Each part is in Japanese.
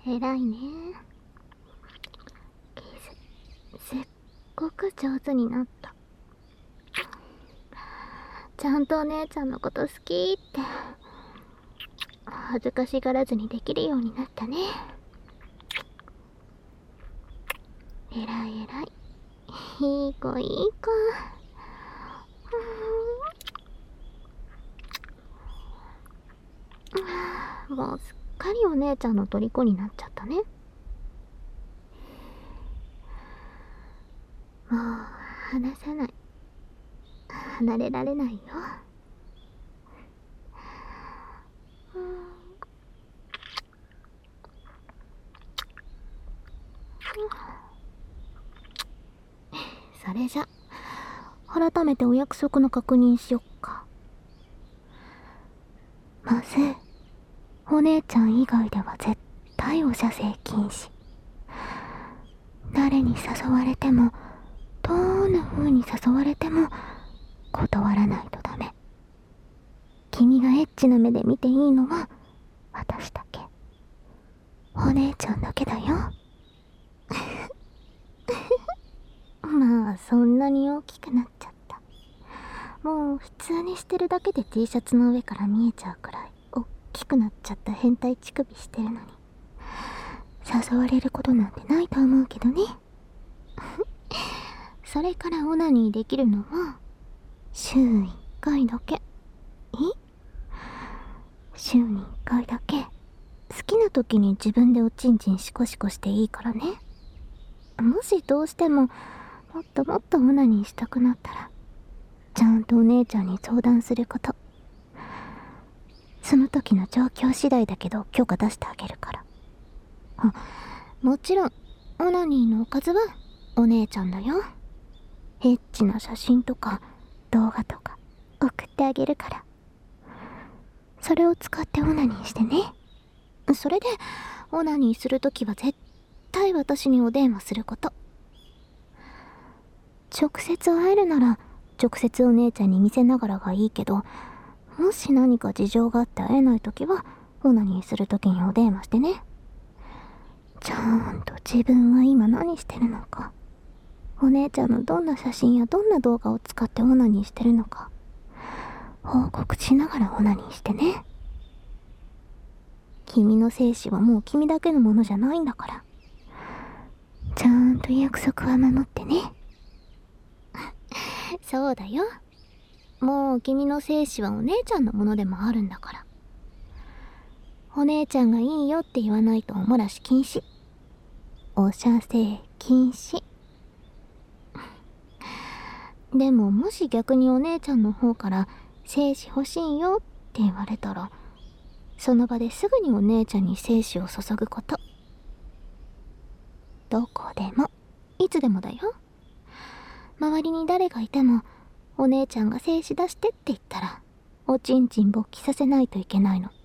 偉いね。すっごく上手になった。ちゃんとお姉ちゃんのこと好きって恥ずかしがらずにできるようになったね。偉い偉い。いい子いい子。もうすっかりお姉ちゃんの虜になっちゃったね。もう離さない。離れられないよ。それじゃ改めてお約束の確認しよっか。まずお姉ちゃん以外では絶対お射精禁止。誰に誘われてもどんな風に誘われても断らないとダメ。君がエッチな目で見ていいのは私だけ、お姉ちゃんだけだよ。まあそんなに大きくなっちゃった。もう普通にしてるだけで T シャツの上から見えちゃうくらい大きくなっちゃった変態乳首してるのに誘われることなんてないと思うけどね。それからオナニーできるのは週1回だけ。週に1回だけ。好きな時に自分でおちんちんシコシコしていいからね。もしどうしてももっともっとオナニーしたくなったらちゃんとお姉ちゃんに相談すること。その時の状況次第だけど許可出してあげるから。もちろんオナニーのおかずはお姉ちゃんだよ。エッチな写真とか動画とか送ってあげるから、それを使ってオナニーしてね。それでオナニーするときは絶対私にお電話すること。直接会えるなら直接お姉ちゃんに見せながらがいいけど、もし何か事情があって会えないときはオナニーするときにお電話してね。ちゃんと自分は今何してるのか、お姉ちゃんのどんな写真やどんな動画を使ってオナニーしてるのか報告しながらオナニーしてね。君の精子はもう君だけのものじゃないんだから、ちゃんと約束は守ってね。そうだよ。もう君の精子はお姉ちゃんのものでもあるんだから。お姉ちゃんがいいよって言わないとおもらし禁止。お射精禁止。でももし逆にお姉ちゃんの方から精子欲しいよって言われたら、その場ですぐにお姉ちゃんに精子を注ぐこと。どこでもいつでもだよ。周りに誰がいてもお姉ちゃんが精子出してって言ったらおちんちん勃起させないといけないの。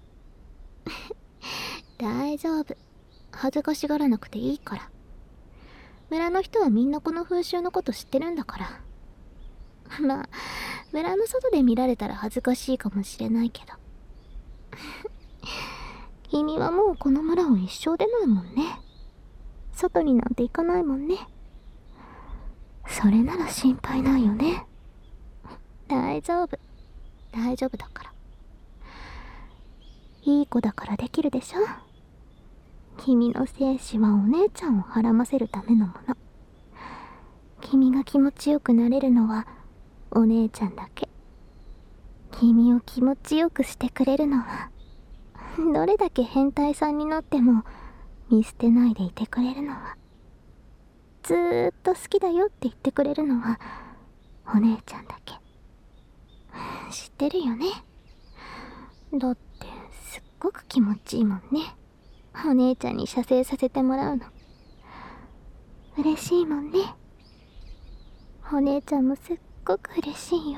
大丈夫、恥ずかしがらなくていいから。村の人はみんなこの風習のこと知ってるんだから。まあ村の外で見られたら恥ずかしいかもしれないけど。君はもうこの村を一生出ないもんね。外になんて行かないもんね。それなら心配ないよね。大丈夫、大丈夫だから。いい子だからできるでしょ。君の精子はお姉ちゃんをはらませるためのもの。君が気持ちよくなれるのはお姉ちゃんだけ。君を気持ちよくしてくれるのは、どれだけ変態さんになっても見捨てないでいてくれるのは、ずーっと好きだよって言ってくれるのはお姉ちゃんだけ。知ってるよね。だってすっごく気持ちいいもんね、お姉ちゃんに射精させてもらうの。嬉しいもんね。お姉ちゃんもすっごく嬉しいよ。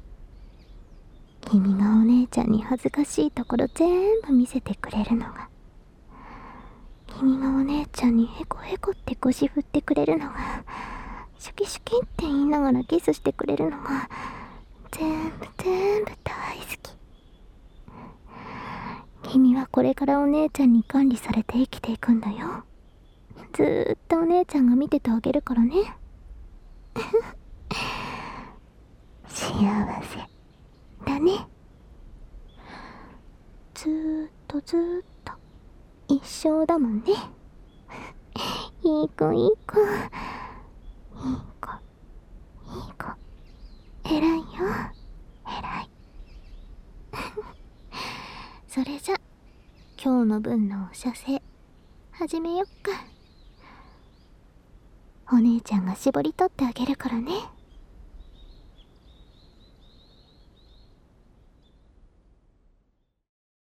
君がお姉ちゃんに恥ずかしいところ全部見せてくれるのが、君がお姉ちゃんにヘコヘコって腰振ってくれるのが、シュキシュキって言いながらキスしてくれるのが、全部大好き。 君はこれからお姉ちゃんに管理されて生きていくんだよ。ずーっとお姉ちゃんが見ててあげるからね。幸せだね。ずーっとずーっと一生だもんね。いい子いい子、いい子いい子、偉いよ、偉い。それじゃ今日の分のお射精始めよっか。お姉ちゃんが絞り取ってあげるからね。